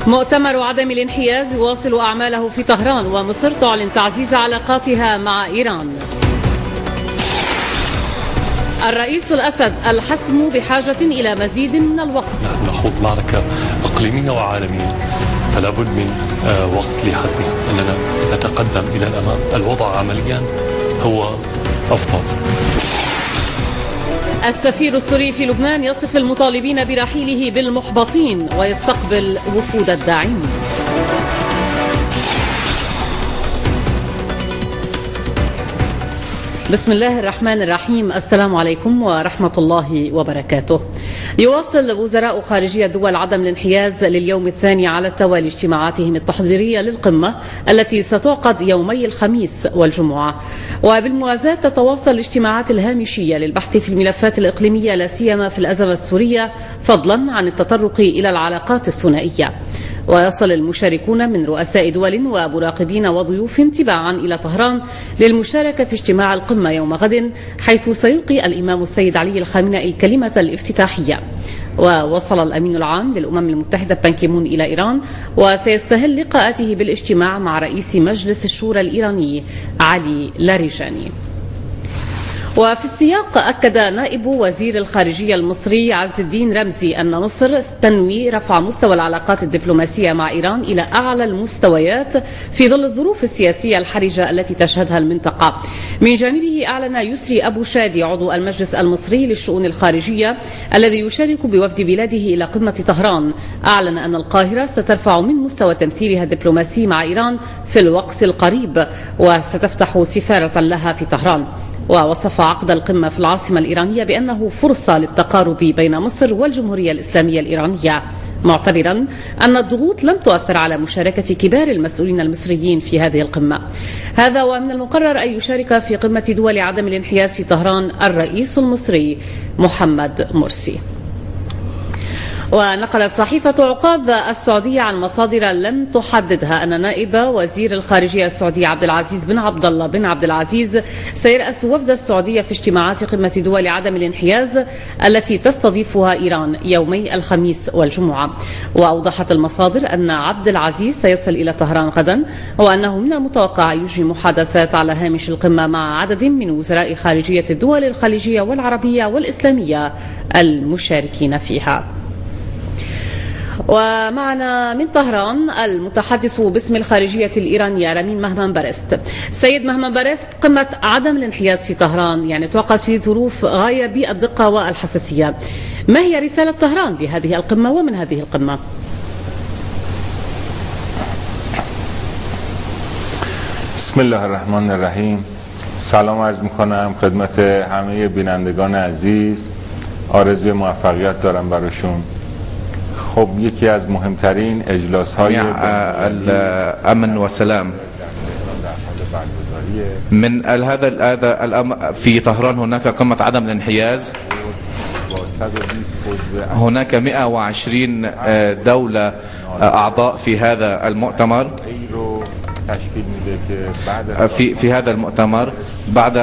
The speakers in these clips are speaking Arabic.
مؤتمر عدم الانحياز يواصل أعماله في طهران، ومصر تعلن تعزيز علاقاتها مع إيران. الرئيس الأسد: الحسم بحاجة إلى مزيد من الوقت. نخوض معركة إقليمية وعالمية، فلا بد من وقت لحسمها، أننا نتقدم إلى الأمام. الوضع عمليا هو أفضل. السفير السوري في لبنان يصف المطالبين برحيله بالمحبطين ويستقبل وفود الداعمين. بسم الله الرحمن الرحيم. السلام عليكم ورحمة الله وبركاته. يواصل وزراء خارجية دول عدم الانحياز لليوم الثاني على التوالي اجتماعاتهم التحضيرية للقمة التي ستعقد يومي الخميس والجمعة، وبالموازاة تتواصل الاجتماعات الهامشية للبحث في الملفات الإقليمية لا سيما في الأزمة السورية، فضلا عن التطرق إلى العلاقات الثنائية. ويصل المشاركون من رؤساء دول ومراقبين وضيوف تباعا إلى طهران للمشاركة في اجتماع القمة يوم غد، حيث سيلقي الإمام السيد علي الخامنئي الكلمة الافتتاحية. ووصل الأمين العام للأمم المتحدة بان كي مون إلى إيران، وسيستهل لقاءاته بالاجتماع مع رئيس مجلس الشورى الإيراني علي لاريجاني. وفي السياق أكد نائب وزير الخارجية المصري عز الدين رمزي أن مصر تنوي رفع مستوى العلاقات الدبلوماسية مع إيران إلى أعلى المستويات في ظل الظروف السياسية الحرجة التي تشهدها المنطقة. من جانبه أعلن يسري أبو شادي عضو المجلس المصري للشؤون الخارجية الذي يشارك بوفد بلاده إلى قمة طهران، أعلن أن القاهرة سترفع من مستوى تمثيلها الدبلوماسي مع إيران في الوقت القريب، وستفتح سفارة لها في طهران. ووصف عقد القمة في العاصمة الإيرانية بأنه فرصة للتقارب بين مصر والجمهورية الإسلامية الإيرانية، معتبرا أن الضغوط لم تؤثر على مشاركة كبار المسؤولين المصريين في هذه القمة. هذا ومن المقرر أن يشارك في قمة دول عدم الانحياز في طهران الرئيس المصري محمد مرسي. ونقلت صحيفة عقاب السعودية عن مصادر لم تحددها أن نائب وزير الخارجية السعودي عبد العزيز بن عبد الله بن عبد العزيز سيرأس وفد السعودية في اجتماعات قمة دول عدم الانحياز التي تستضيفها إيران يومي الخميس والجمعة. وأوضحت المصادر أن عبد العزيز سيصل إلى طهران غدا، وأنه من المتوقع يجري محادثات على هامش القمة مع عدد من وزراء خارجية الدول الخليجية والعربية والإسلامية المشاركين فيها. ومعنا من طهران المتحدث باسم الخارجية الإيرانية رمين مهمنبرست. سيد مهمنبرست، قمة عدم الانحياز في طهران يعني توقعت في ظروف غاية بالدقة والحساسية. ما هي رسالة طهران لهذه القمة ومن هذه القمة؟ بسم الله الرحمن الرحیم. سلام عرض میکنم خدمت همه بینندگان عزیز. آرزوی موفقیت دارم براشون. خب یکی از مهمترین اجلاس‌های الأمن والسلام من هذا في طهران هناك قمة عدم الانحياز. هناك 120 دولة أعضاء في هذا المؤتمر. في هذا المؤتمر بعد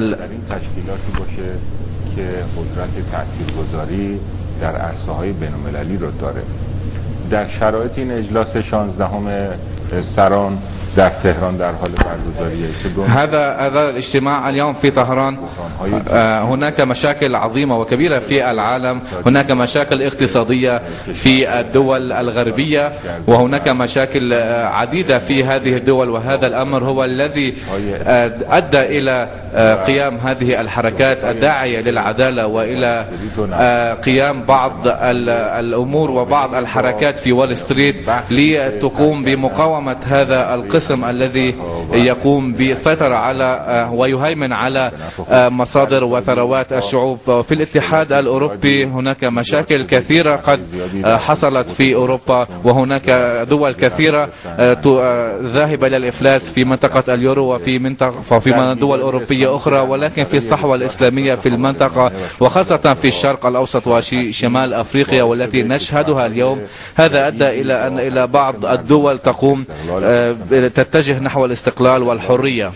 در عرصه‌های بین‌المللی رو داره. در شرایط این اجلاس 16 سران در تهران در حال برگزاریه. هذا الاجتماع اليوم في طهران. هناك مشاكل عظيمة وكبيرة في العالم، هناك مشاكل اقتصادية في الدول الغربية، وهناك مشاكل عديدة في هذه الدول، وهذا الأمر هو الذي أدى إلى قيام هذه الحركات الداعية للعدالة وإلى قيام بعض الأمور وبعض الحركات في وول ستريت لتقوم بمقاومة هذا القسم الذي يقوم بالسيطرة على ويهيمن على مصادر وثروات الشعوب. في الاتحاد الأوروبي هناك مشاكل كثيرة قد حصلت في أوروبا، وهناك دول كثيرة ذاهبة إلى الإفلاس في منطقة اليورو وفي دول أوروبية أخرى، ولكن في الصحوة الإسلامية في المنطقة وخاصة في الشرق الأوسط وشمال أفريقيا والتي نشهدها اليوم، هذا أدى إلى بعض الدول تقوم تتجه نحو الاستقلال والحرية.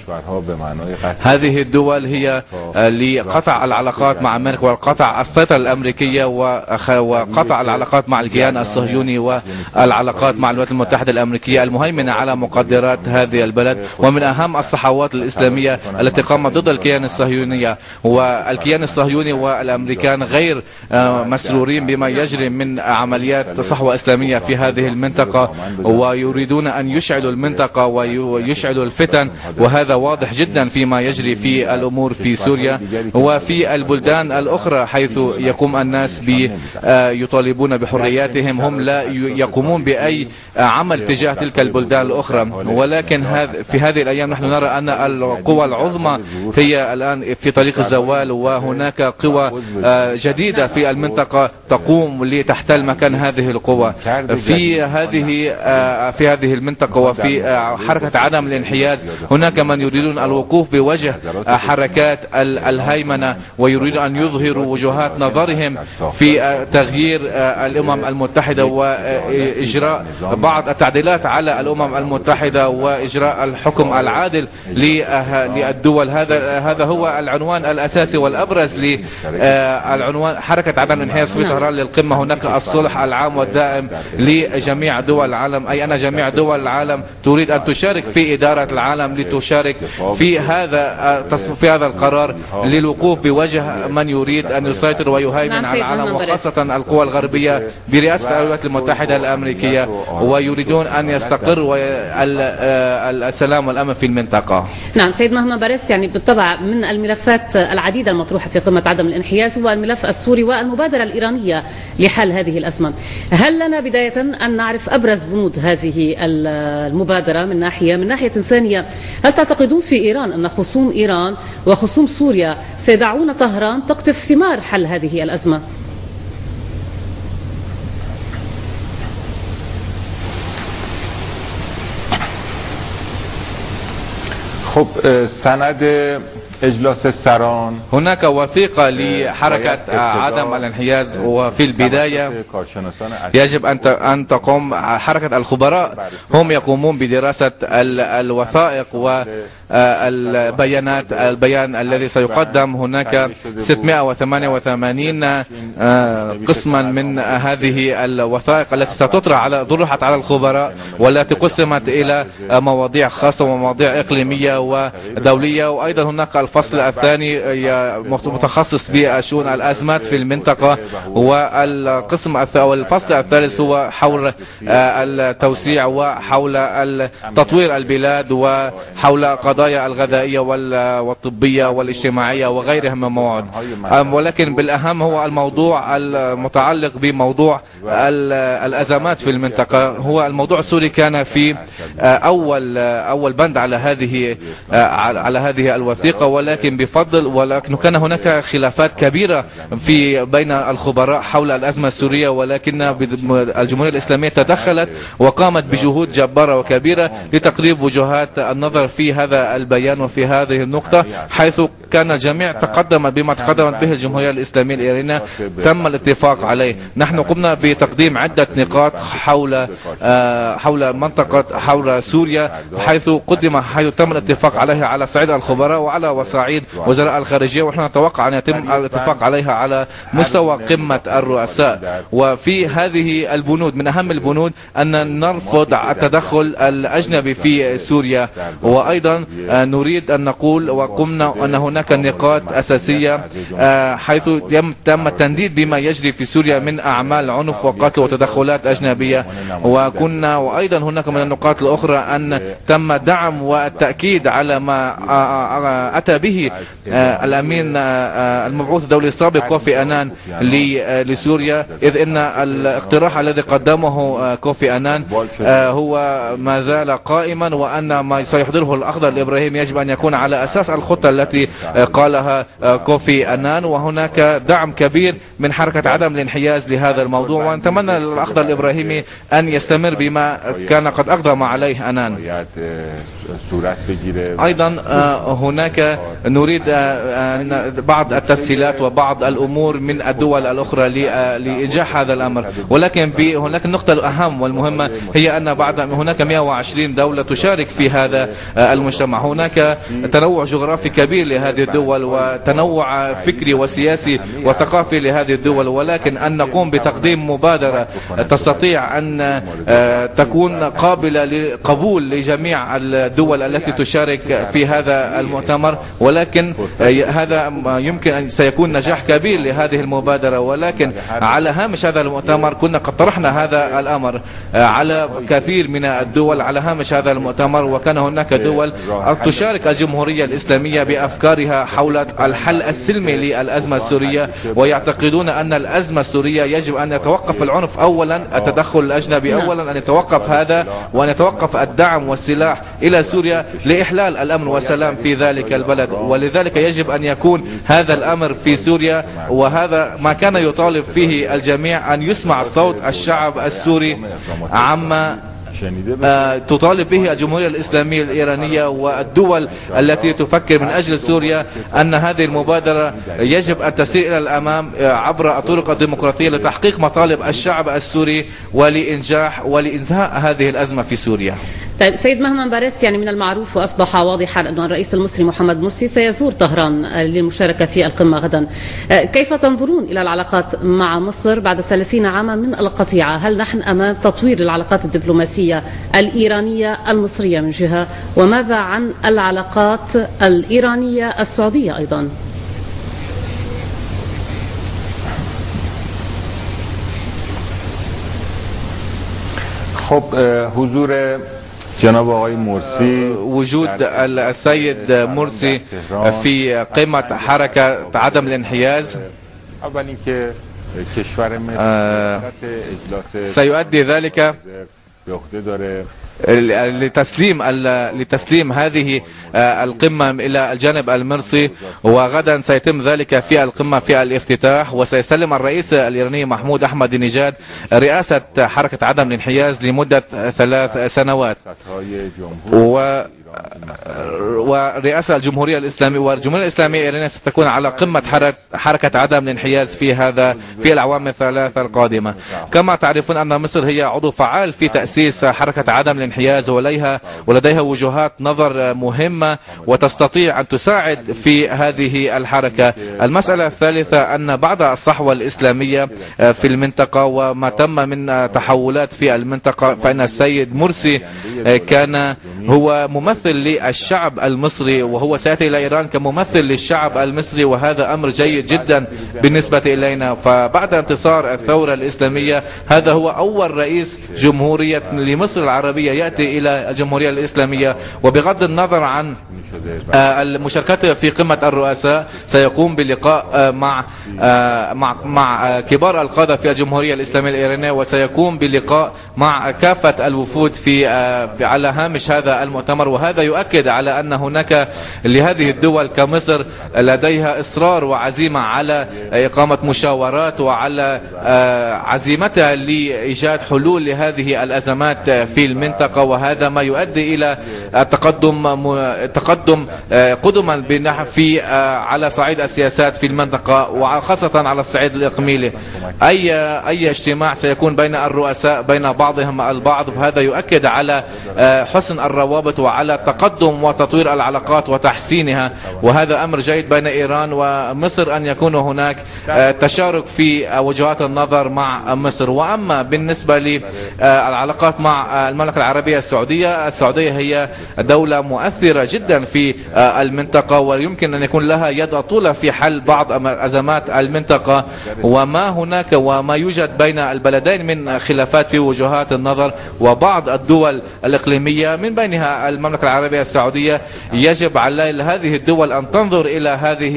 هذه الدول هي لقطع العلاقات مع أمريكا وقطع السيطرة الأمريكية وقطع العلاقات مع الكيان الصهيوني والعلاقات مع الولايات المتحدة الأمريكية المهيمنة على مقدرات هذه البلد. ومن أهم الصحوات الإسلامية التي قامت ضد الكيان الصهيوني، والكيان الصهيوني والأمريكان غير مسرورين بما يجري من عمليات صحوة إسلامية في هذه المنطقة، ويريدون أن يشعلوا المنطقة ويشعلوا الفتن، وهذا واضح جدا فيما يجري في الأمور في سوريا وفي البلدان الأخرى حيث يقوم الناس يطالبون بحرياتهم. هم لا يقومون بأي عمل تجاه تلك البلدان الأخرى، ولكن في هذه الأيام نحن نرى أن القوى العظمى هي الآن في طريق الزوال، وهناك قوى جديدة في المنطقة تقوم لتحتل مكان هذه القوى في هذه المنطقة. وفي حركة عدم الانحياز هناك من يريدون الوقوف بوجه حركات الهيمنة، ويريدون أن يظهروا وجهات نظرهم في تغيير الأمم المتحدة وإجراء بعض التعديلات على الأمم المتحدة وإجراء الحكم العادل للدول. هذا هو العنوان الأساسي والأبرز للعنوان حركة عدم الانحياز في طهران للقمة. هناك الصلح العام والدائم لجميع دول العالم، أي أن جميع دول العالم تريد أن تشارك في إدارة العالم، لتشارك في هذا القرار للوقوف بوجه من يريد أن يسيطر ويهيمن على العالم، وخاصة القوى الغربية برئاسة الولايات المتحدة الأمريكية، ويريدون أن يستقر السلام والأمن في المنطقة. نعم سيد مهما برست، يعني بالطبع من الملفات العديدة المطروحة في قمة عدم الانحياز هو الملف السوري والمبادرة الإيرانية لحل هذه الأزمة. هل لنا بداية أن نعرف أبرز بنود هذه المبادرة من ناحية ثانية؟ هل تعتقدون في إيران أن خصوم إيران وخصوم سوريا سيدعون طهران تقطف ثمار حل هذه الأزمة؟ خب سند اجلاس سران، هناك وثيقة لحركة عدم الانحياز، وفي البداية يجب أن تقوم حركة الخبراء، هم يقومون بدراسة الوثائق والبيانات. البيان الذي سيقدم هناك 688 قسما من هذه الوثائق التي ستطرحت على الخبراء، والتي قسمت إلى مواضيع خاصة ومواضيع إقليمية ودولية. وأيضا هناك الفصل الثاني متخصص بشؤون الأزمات في المنطقة، والفصل الثالث هو حول التوسيع وحول تطوير البلاد وحول قضايا الغذائية والطبية والاجتماعية وغيرها من المواد. ولكن بالأهم هو الموضوع المتعلق بموضوع الأزمات في المنطقة. هو الموضوع السوري كان في أول بند على هذه الوثيقة، ولكن كان هناك خلافات كبيرة بين الخبراء حول الأزمة السورية، ولكن الجمهورية الإسلامية تدخلت وقامت بجهود جبارة وكبيرة لتقريب وجهات النظر في هذا البيان وفي هذه النقطة، حيث كان الجميع تقدم بما تقدمت به الجمهورية الإسلامية الإيرانية تم الاتفاق عليه. نحن قمنا بتقديم عدة نقاط حول سوريا، حيث تم الاتفاق عليها على صعيد الخبراء وعلى وصعيد وزراء الخارجية، ونحن نتوقع أن يتم الاتفاق عليها على مستوى قمة الرؤساء. وفي هذه البنود من أهم البنود أن نرفض التدخل الأجنبي في سوريا، وأيضا نريد أن نقول وقمنا أن هناك نقاط أساسية حيث تم التنديد بما يجري في سوريا من أعمال عنف وقتل وتدخلات أجنبية. وأيضا هناك من النقاط الأخرى أن تم دعم والتأكيد على ما أتى به الأمين المبعوث الدولي السابق كوفي أنان لسوريا، إذ إن الاقتراح الذي قدمه كوفي أنان هو ما زال قائما، وأن ما سيحضره الأخضر الإبراهيم يجب أن يكون على أساس الخطة التي قالها كوفي أنان، وهناك دعم كبير من حركة عدم الانحياز لهذا الموضوع، ونتمنى للأخضر الإبراهيمي أن يستمر بما كان قد أقدم عليه أنان. أيضا هناك نريد بعض التسهيلات وبعض الأمور من الدول الأخرى لإنجاح هذا الأمر، ولكن هناك النقطة الأهم والمهمة هي أن هناك 120 دولة تشارك في هذا المجتمع. هناك تنوع جغرافي كبير لهذه الدول وتنوع فكري وسياسي وثقافي لهذه الدول، ولكن أن نقوم بتقديم مبادرة تستطيع أن تكون قابلة للقبول لجميع الدول التي تشارك في هذا المؤتمر، ولكن هذا يمكن أن سيكون نجاح كبير لهذه المبادرة. ولكن على هامش هذا المؤتمر كنا قد طرحنا هذا الأمر على كثير من الدول على هامش هذا المؤتمر، وكان هناك دول تشارك الجمهورية الإسلامية بأفكارها حول الحل السلمي للأزمة السورية، ويعتقدون أن الأزمة السورية يجب أن يتوقف العنف أولا، التدخل الأجنبي أولا، أن يتوقف هذا وأن يتوقف الدعم والسلاح إلى سوريا لإحلال الأمن والسلام في ذلك البلد. ولذلك يجب أن يكون هذا الأمر في سوريا، وهذا ما كان يطالب فيه الجميع، أن يسمع صوت الشعب السوري عما تطالب به الجمهورية الإسلامية الإيرانية والدول التي تفكر من أجل سوريا، أن هذه المبادرة يجب أن تسير إلى الأمام عبر الطرق الديمقراطية لتحقيق مطالب الشعب السوري ولإنجاح ولإنهاء هذه الأزمة في سوريا. طيب سيد مهمن بارست، يعني من المعروف وأصبح واضحا أن الرئيس المصري محمد مرسي سيزور طهران للمشاركة في القمة غدا. كيف تنظرون إلى العلاقات مع مصر بعد 30 عاما من القطيعة؟ هل نحن أمام تطوير العلاقات الدبلوماسية الإيرانية المصرية من جهة، وماذا عن العلاقات الإيرانية السعودية أيضا؟ خب حضور جناب آقای مرسی، وجود السيد مرسي في قمة حركة عدم الانحياز سيؤدي ذلك لتسليم هذه القمة إلى الجانب المرسي، وغدا سيتم ذلك في القمة في الافتتاح، وسيسلم الرئيس الإيراني محمود أحمد نژاد رئاسة حركة عدم الانحياز لمدة 3 سنوات، ورئاسة الجمهورية الإسلامية والجمهورية الإسلامية الإيرانية ستكون على قمة حركة عدم الانحياز في الأعوام الثلاثة القادمة. كما تعرفون أن مصر هي عضو فعال في تأسيس حركة عدم الانحياز، ولديها وجهات نظر مهمة وتستطيع أن تساعد في هذه الحركة. المسألة الثالثة أن بعد الصحوة الإسلامية في المنطقة وما تم من تحولات في المنطقة، فإن السيد مرسي كان هو ممثل للشعب المصري، وهو سيأتي إلى إيران كممثل للشعب المصري، وهذا أمر جيد جدا بالنسبة إلينا. فبعد انتصار الثورة الإسلامية هذا هو أول رئيس جمهورية لمصر العربية يأتي إلى الجمهورية الإسلامية، وبغض النظر عن المشاركة في قمة الرؤساء سيقوم بلقاء مع كبار القادة في الجمهورية الإسلامية الإيرانية، وسيقوم بلقاء مع كافة الوفود على هامش هذا المؤتمر. وهذا يؤكد على أن هناك لهذه الدول كمصر لديها إصرار وعزيمة على إقامة مشاورات وعلى عزيمتها لإيجاد حلول لهذه الأزمات في المنطقة، وهذا ما يؤدي إلى تقدم قدما على صعيد السياسات في المنطقة، وخاصة على الصعيد الإقليمي. أي اجتماع سيكون بين الرؤساء بين بعضهم البعض، فهذا يؤكد على حسن الروابط وعلى تقدم وتطوير العلاقات وتحسينها، وهذا أمر جيد بين إيران ومصر أن يكون هناك تشارك في وجهات النظر مع مصر. وأما بالنسبة للعلاقات مع المملكة العربية السعودية هي دولة مؤثرة جدا في المنطقة، ويمكن أن يكون لها يد طولة في حل بعض أزمات المنطقة، وما هناك وما يوجد بين البلدين من خلافات في وجهات النظر. وبعض الدول الإقليمية من بينها المملكة العربية السعودية يجب على هذه الدول أن تنظر إلى هذه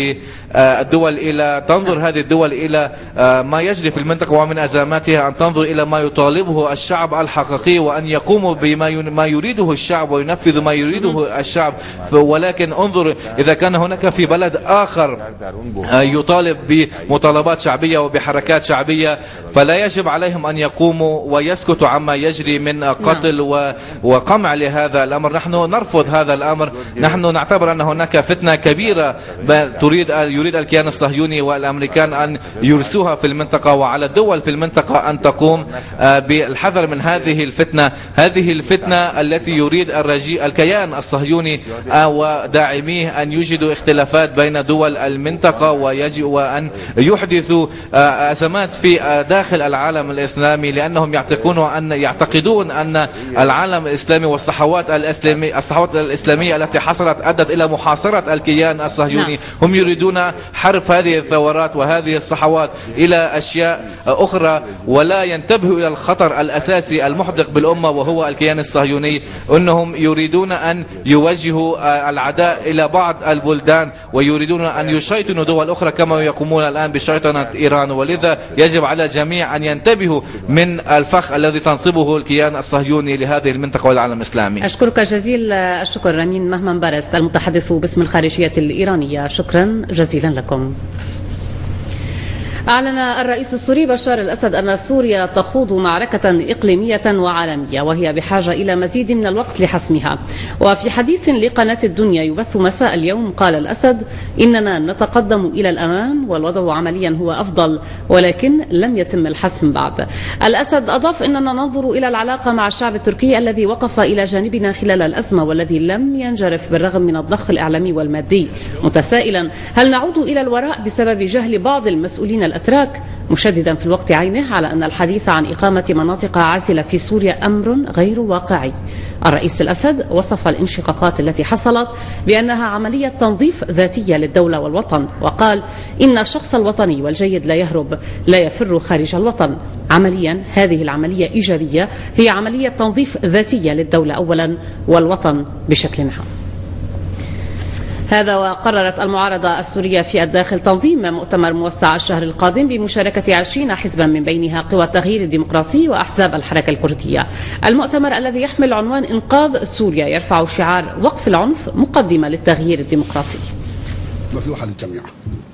الدول إلى تنظر هذه الدول إلى ما يجري في المنطقة ومن أزماتها، أن تنظر إلى ما يطالبه الشعب الحقيقي وأن يقوموا بما يريده الشعب وينفذ ما يريده الشعب. ولكن انظر إذا كان هناك في بلد آخر يطالب بمطالبات شعبية وبحركات شعبية، فلا يجب عليهم أن يقوموا ويسكتوا عما يجري من قتل وقمع لهذا الأمر. نحن نرفض هذا الأمر. نحن نعتبر أن هناك فتنة كبيرة يريد الكيان الصهيوني والأمريكان أن يرسوها في المنطقة، وعلى الدول في المنطقة أن تقوم بالحذر من هذه الفتنة. هذه الفتنة التي يريد الكيان الصهيوني وداعميه أن يجدوا اختلافات بين دول المنطقة وأن يحدثوا أزمات في داخل العالم الإسلامي، لأنهم يعتقدون أن العالم الإسلامي والصحوات الإسلامية التي حصلت أدت إلى محاصرة الكيان الصهيوني. هم يريدون حرف هذه الثورات وهذه الصحوات إلى أشياء أخرى، ولا ينتبهوا إلى الخطر الأساسي المحدق بالأمة وهو الكيان الصهيوني. أنهم يريدون أن يوجهوا العداء إلى بعض البلدان ويريدون أن يشيطنوا دول أخرى كما يقومون الآن بشيطنة إيران. ولذا يجب على الجميع أن ينتبهوا من الفخ الذي تنصبه الكيان الصهيوني لهذه المنطقة والعالم الإسلامي. أشكرك جزيل الشكر رامين مهمن بارست المتحدث باسم الخارجية الإيرانية، شكرا جزيلا لكم. أعلن الرئيس السوري بشار الأسد أن سوريا تخوض معركة إقليمية وعالمية وهي بحاجة إلى مزيد من الوقت لحسمها. وفي حديث لقناة الدنيا يبث مساء اليوم قال الأسد: إننا نتقدم إلى الأمام والوضع عمليا هو أفضل، ولكن لم يتم الحسم بعد. الأسد أضاف: إننا ننظر إلى العلاقة مع الشعب التركي الذي وقف إلى جانبنا خلال الأزمة والذي لم ينجرف بالرغم من الضخ الإعلامي والمادي، متسائلا هل نعود إلى الوراء بسبب جهل بعض المسؤولين الأتراك، مشددا في الوقت عينه على أن الحديث عن إقامة مناطق عازلة في سوريا أمر غير واقعي. الرئيس الأسد وصف الانشقاقات التي حصلت بأنها عملية تنظيف ذاتية للدولة والوطن، وقال: إن الشخص الوطني والجيد لا يهرب، لا يفر خارج الوطن. عمليا هذه العملية إيجابية، هي عملية تنظيف ذاتية للدولة أولا والوطن بشكل عام. هذا وقررت المعارضة السورية في الداخل تنظيم مؤتمر موسع الشهر القادم بمشاركة 20 حزبا من بينها قوى التغيير الديمقراطي وأحزاب الحركة الكردية. المؤتمر الذي يحمل عنوان إنقاذ سوريا يرفع شعار وقف العنف، مقدمة للتغيير الديمقراطي. مفتوحة للجميع.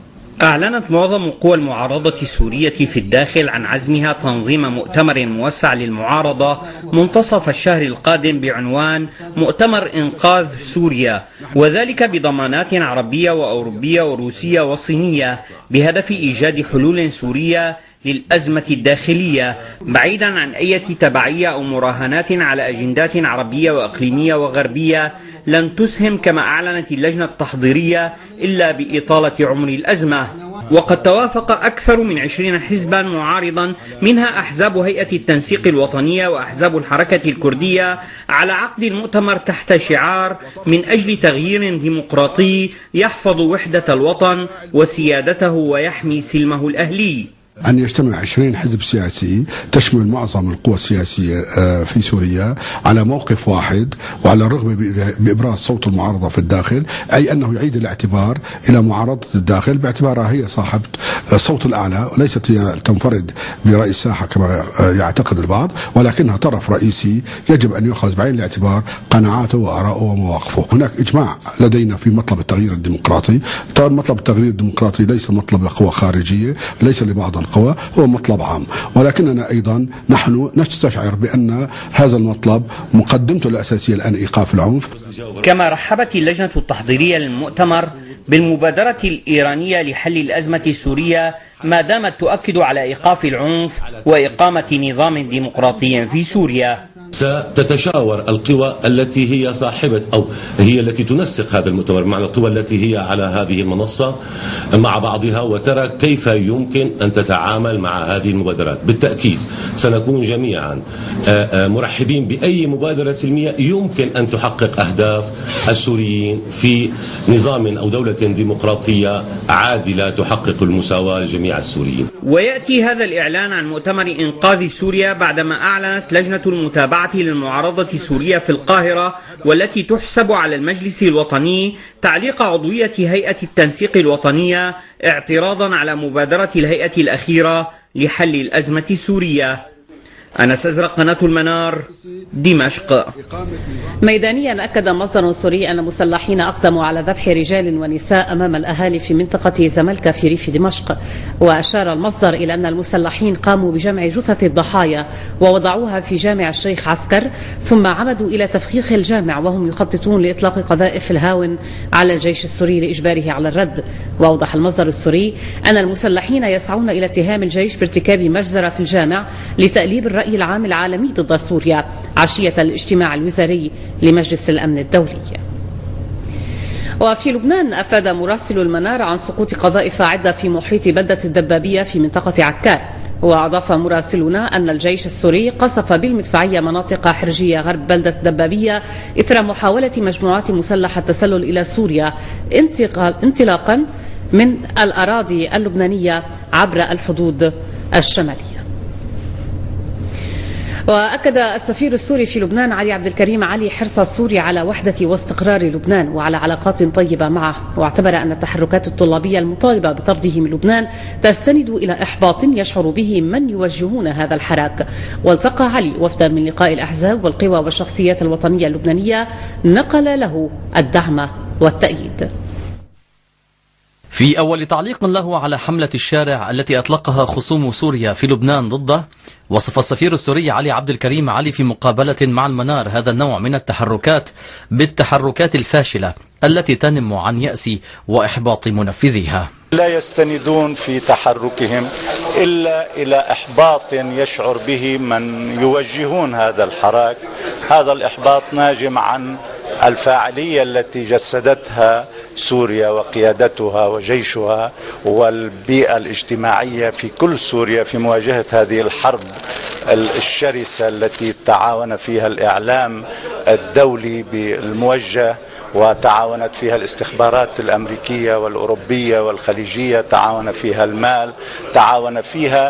أعلنت معظم قوى المعارضة السورية في الداخل عن عزمها تنظيم مؤتمر موسع للمعارضة منتصف الشهر القادم بعنوان مؤتمر إنقاذ سوريا، وذلك بضمانات عربية وأوروبية وروسية وصينية بهدف إيجاد حلول سورية للأزمة الداخلية، بعيدا عن أي تبعية أو مراهنات على أجندات عربية وإقليمية وغربية لن تسهم كما أعلنت اللجنة التحضيرية إلا بإطالة عمر الأزمة. وقد توافق أكثر من 20 حزبا معارضا منها أحزاب هيئة التنسيق الوطنية وأحزاب الحركة الكردية على عقد المؤتمر تحت شعار من أجل تغيير ديمقراطي يحفظ وحدة الوطن وسيادته ويحمي سلمه الأهلي. أن يجتمع 20 حزب سياسي تشمل معظم القوى السياسية في سوريا على موقف واحد وعلى الرغبة بإبراز صوت المعارضة في الداخل، أي أنه يعيد الاعتبار إلى معارضة الداخل باعتبارها هي صاحبة الصوت الأعلى، وليست هي تنفرد برأي الساحة كما يعتقد البعض، ولكنها طرف رئيسي يجب أن يؤخذ بعين الاعتبار قناعاته وآراءه ومواقفه. هناك إجماع لدينا في مطلب التغيير الديمقراطي. مطلب التغيير الديمقراطي ليس مطلب لقوى خارجية، ليس لبعض القوى، هو مطلب عام، ولكننا أيضا نحن نستشعر بأن هذا المطلب مقدمته الأساسية الآن إيقاف العنف. كما رحبت اللجنة التحضيرية للمؤتمر بالمبادرة الإيرانية لحل الأزمة السورية ما دامت تؤكد على إيقاف العنف وإقامة نظام ديمقراطي في سوريا. ستتشاور القوى التي هي صاحبة أو هي التي تنسق هذا المؤتمر، مع القوى التي هي على هذه المنصة مع بعضها، وترى كيف يمكن أن تتعامل مع هذه المبادرات. بالتأكيد سنكون جميعا مرحبين بأي مبادرة سلمية يمكن أن تحقق أهداف السوريين في نظام أو دولة ديمقراطية عادلة تحقق المساواة لجميع السوريين. ويأتي هذا الإعلان عن مؤتمر إنقاذ سوريا بعدما أعلنت لجنة المتابعة الجماعة للمعارضة السورية في القاهرة، والتي تحسب على المجلس الوطني تعليق عضوية هيئة التنسيق الوطنية اعتراضا على مبادرة الهيئة الأخيرة لحل الأزمة السورية. أنس أزرق، قناة المنار، دمشق. ميدانيا أكد مصدر سوري أن المسلحين أقدموا على ذبح رجال ونساء أمام الأهالي في منطقة زملكة في ريف دمشق. وأشار المصدر إلى أن المسلحين قاموا بجمع جثث الضحايا ووضعوها في جامع الشيخ عسكر، ثم عمدوا إلى تفخيخ الجامع وهم يخططون لإطلاق قذائف الهاون على الجيش السوري لإجباره على الرد. وأوضح المصدر السوري أن المسلحين يسعون إلى اتهام الجيش بارتكاب مجزرة في الجامع لتأليب الرأي العام العالمي ضد سوريا عشية الاجتماع الوزاري لمجلس الأمن الدولي. وفي لبنان أفاد مراسل المنار عن سقوط قذائف عدة في محيط بلدة الدبابية في منطقة عكار. وأضاف مراسلنا أن الجيش السوري قصف بالمدفعية مناطق حرجية غرب بلدة الدبابية إثر محاولة مجموعات مسلحة التسلل إلى سوريا انطلاقا من الأراضي اللبنانية عبر الحدود الشمالية. وأكد السفير السوري في لبنان علي عبد الكريم علي حرص سوريا على وحدة واستقرار لبنان وعلى علاقات طيبة معه. واعتبر أن التحركات الطلابية المطالبة بطرده من لبنان تستند إلى إحباط يشعر به من يوجهون هذا الحراك. والتقى علي وفدا من لقاء الأحزاب والقوى والشخصيات الوطنية اللبنانية نقل له الدعم والتأييد. في أول تعليق له على حملة الشارع التي أطلقها خصوم سوريا في لبنان ضده، وصف السفير السوري علي عبد الكريم علي في مقابلة مع المنار هذا النوع من التحركات بالتحركات الفاشلة التي تنم عن يأس وإحباط منفذيها. لا يستندون في تحركهم إلا إلى إحباط يشعر به من يوجهون هذا الحراك. هذا الإحباط ناجم عن الفاعلية التي جسدتها سوريا وقيادتها وجيشها والبيئة الاجتماعية في كل سوريا في مواجهة هذه الحرب الشرسة التي تعاون فيها الإعلام الدولي بالموجه، وتعاونت فيها الاستخبارات الأمريكية والأوروبية والخليجية، تعاون فيها المال، تعاون فيها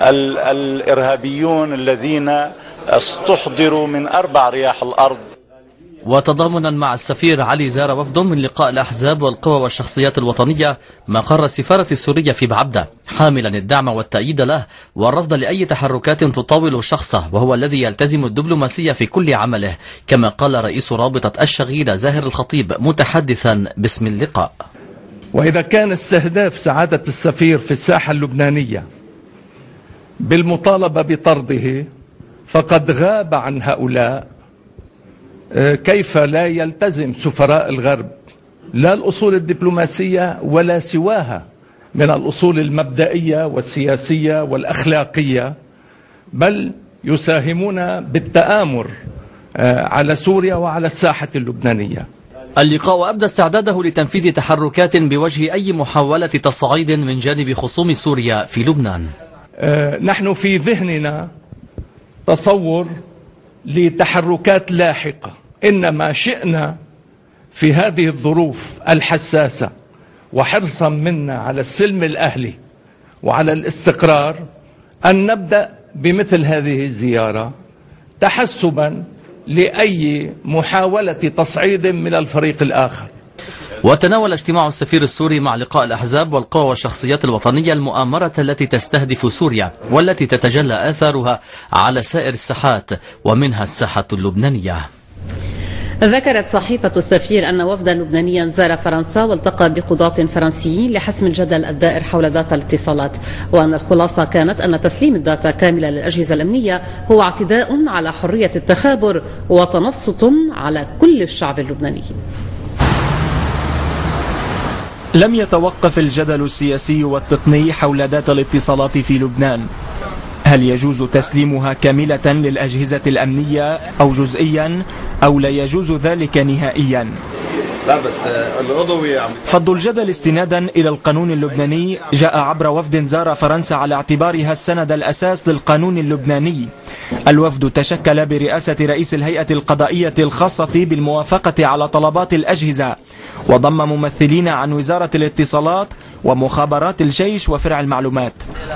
الإرهابيون الذين استحضروا من 4 رياح الأرض. وتضامنا مع السفير علي زار وفد من لقاء الأحزاب والقوى والشخصيات الوطنية مقر السفارة السورية في بعبدة، حاملا الدعم والتأييد له والرفض لأي تحركات تطاول شخصه، وهو الذي يلتزم الدبلوماسية في كل عمله، كما قال رئيس رابطة الشغيلة زاهر الخطيب متحدثا باسم اللقاء. وإذا كان استهداف سعادة السفير في الساحة اللبنانية بالمطالبة بطرده فقد غاب عن هؤلاء، كيف لا يلتزم سفراء الغرب لا الأصول الدبلوماسية ولا سواها من الأصول المبدئية والسياسية والأخلاقية، بل يساهمون بالتآمر على سوريا وعلى الساحة اللبنانية. اللقاء أبدى استعداده لتنفيذ تحركات بوجه أي محاولة تصعيد من جانب خصوم سوريا في لبنان. نحن في ذهننا تصور لتحركات لاحقة، إنما شئنا في هذه الظروف الحساسة وحرصا منا على السلم الأهلي وعلى الاستقرار أن نبدأ بمثل هذه الزيارة تحسبا لأي محاولة تصعيد من الفريق الآخر. وتناول اجتماع السفير السوري مع لقاء الأحزاب والقوى والشخصيات الوطنية المؤامرة التي تستهدف سوريا والتي تتجلى آثارها على سائر الساحات ومنها الساحة اللبنانية. ذكرت صحيفة السفير أن وفدا لبنانيا زار فرنسا والتقى بقضاة فرنسيين لحسم الجدل الدائر حول داتا الاتصالات، وأن الخلاصة كانت أن تسليم الداتا كاملة للأجهزة الأمنية هو اعتداء على حرية التخابر وتنصت على كل الشعب اللبناني. لم يتوقف الجدل السياسي والتقني حول داتا الاتصالات في لبنان. هل يجوز تسليمها كاملة للأجهزة الأمنية أو جزئيا أو لا يجوز ذلك نهائيا؟ فض الجدل استنادا إلى القانون اللبناني جاء عبر وفد زار فرنسا على اعتبارها السند الأساس للقانون اللبناني. الوفد تشكل برئاسة رئيس الهيئة القضائية الخاصة بالموافقة على طلبات الأجهزة، وضم ممثلين عن وزارة الاتصالات ومخابرات الجيش وفرع المعلومات.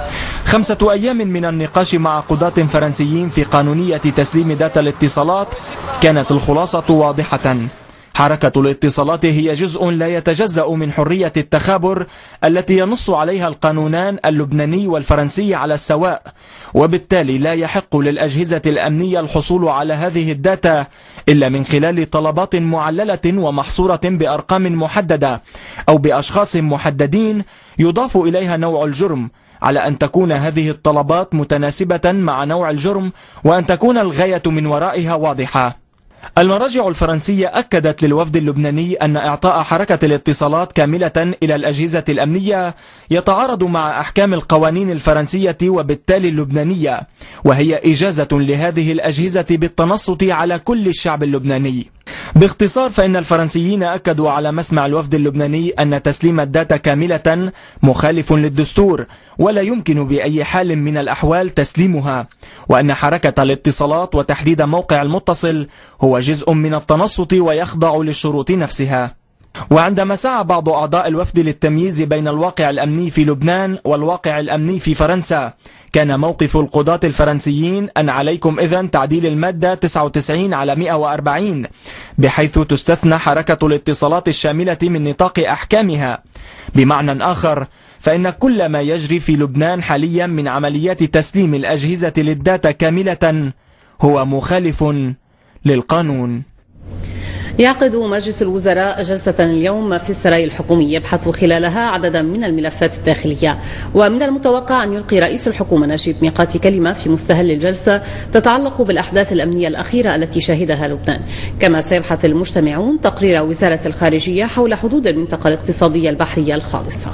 5 أيام من النقاش مع قضاة فرنسيين في قانونية تسليم داتا الاتصالات كانت الخلاصة واضحة. حركة الاتصالات هي جزء لا يتجزأ من حرية التخابر التي ينص عليها القانونان اللبناني والفرنسي على السواء، وبالتالي لا يحق للأجهزة الأمنية الحصول على هذه الداتا إلا من خلال طلبات معللة ومحصورة بأرقام محددة أو بأشخاص محددين يضاف إليها نوع الجرم، على أن تكون هذه الطلبات متناسبة مع نوع الجرم وأن تكون الغاية من ورائها واضحة. المراجع الفرنسية أكدت للوفد اللبناني أن إعطاء حركة الاتصالات كاملة إلى الأجهزة الأمنية يتعارض مع أحكام القوانين الفرنسية وبالتالي اللبنانية، وهي إجازة لهذه الأجهزة بالتنصت على كل الشعب اللبناني. باختصار، فإن الفرنسيين أكدوا على مسمع الوفد اللبناني أن تسليم الداتا كاملة مخالف للدستور ولا يمكن بأي حال من الأحوال تسليمها، وأن حركة الاتصالات وتحديد موقع المتصل هو جزء من التنصت ويخضع للشروط نفسها. وعندما سعى بعض أعضاء الوفد للتمييز بين الواقع الأمني في لبنان والواقع الأمني في فرنسا، كان موقف القضاة الفرنسيين أن عليكم إذن تعديل المادة 99 على 140 بحيث تستثنى حركة الاتصالات الشاملة من نطاق أحكامها. بمعنى آخر، فإن كل ما يجري في لبنان حاليا من عمليات تسليم الأجهزة للداتا كاملة هو مخالف للقانون. يعقد مجلس الوزراء جلسة اليوم في السراي الحكومي يبحث خلالها عددا من الملفات الداخلية، ومن المتوقع أن يلقي رئيس الحكومة نجيب ميقاتي كلمة في مستهل الجلسة تتعلق بالأحداث الأمنية الأخيرة التي شهدها لبنان. كما سيبحث المجتمعون تقرير وزارة الخارجية حول حدود المنطقة الاقتصادية البحرية الخالصة.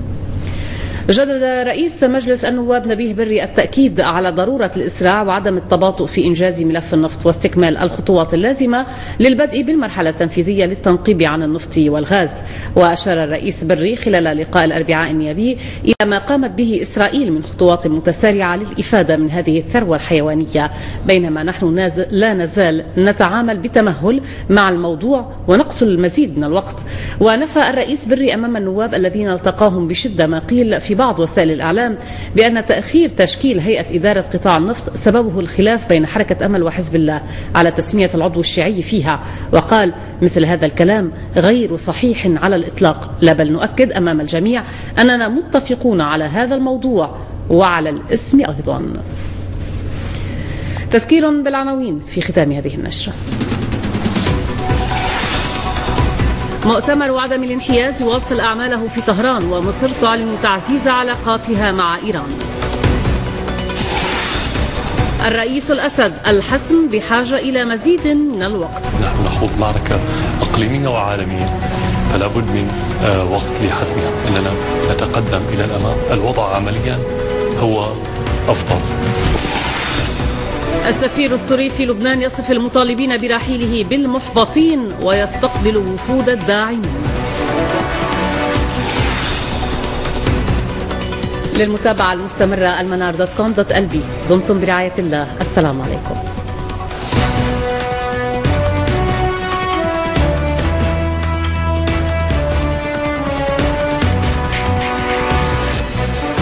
جدد رئيس مجلس النواب نبيه بري التأكيد على ضرورة الإسراع وعدم التباطؤ في إنجاز ملف النفط واستكمال الخطوات اللازمة للبدء بالمرحلة التنفيذية للتنقيب عن النفط والغاز. وأشار الرئيس بري خلال لقاء الأربعاء النيابي إلى ما قامت به إسرائيل من خطوات متسارعة للإفادة من هذه الثروة الحيوانية، بينما نحن لا نزال نتعامل بتمهل مع الموضوع ونقتل المزيد من الوقت. ونفى الرئيس بري أمام النواب الذين التقاهم بشدة ما قيل في بعض وسائل الإعلام بأن تأخير تشكيل هيئة إدارة قطاع النفط سببه الخلاف بين حركة أمل وحزب الله على تسمية العضو الشيعي فيها، وقال مثل هذا الكلام غير صحيح على الإطلاق، لا بل نؤكد أمام الجميع أننا متفقون على هذا الموضوع وعلى الاسم أيضا. تذكير بالعناوين في ختام هذه النشرة. مؤتمر عدم الانحياز يواصل أعماله في طهران، ومصر تعلن تعزيز علاقاتها مع إيران. الرئيس الأسد: الحسم بحاجة إلى مزيد من الوقت. نحن نخوض معركة إقليمية وعالمية، فلا بد من وقت لحسمها، أننا نتقدم إلى الأمام. الوضع عمليا هو أفضل. السفير السوري في لبنان يصف المطالبين برحيله بالمحبطين ويستقبل وفود الداعمين. للمتابعة المستمرة المنار.com.lb. دمتم برعاية الله. السلام عليكم.